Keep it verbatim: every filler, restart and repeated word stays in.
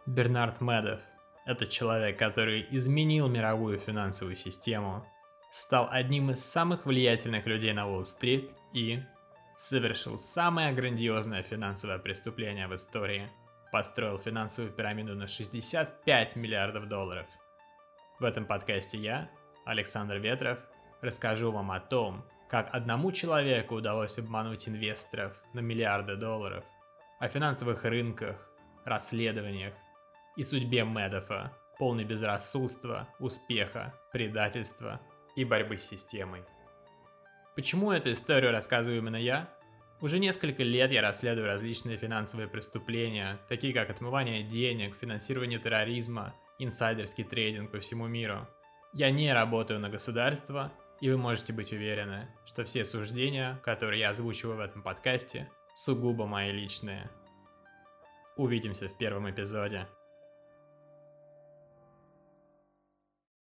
Бернард Медов – это человек, который изменил мировую финансовую систему, стал одним из самых влиятельных людей на Уолл-стрит и совершил самое грандиозное финансовое преступление в истории – построил финансовую пирамиду на шестьдесят пять миллиардов долларов. В этом подкасте я, Александр Ветров, расскажу вам о том, как одному человеку удалось обмануть инвесторов на миллиарды долларов, о финансовых рынках, расследованиях и судьбе Медофа, полной безрассудства, успеха, предательства и борьбы с системой. Почему эту историю рассказываю именно я? Уже несколько лет я расследую различные финансовые преступления, такие как отмывание денег, финансирование терроризма, инсайдерский трейдинг по всему миру. Я не работаю на государство, и вы можете быть уверены, что все суждения, которые я озвучиваю в этом подкасте, сугубо мои личные. Увидимся в первом эпизоде.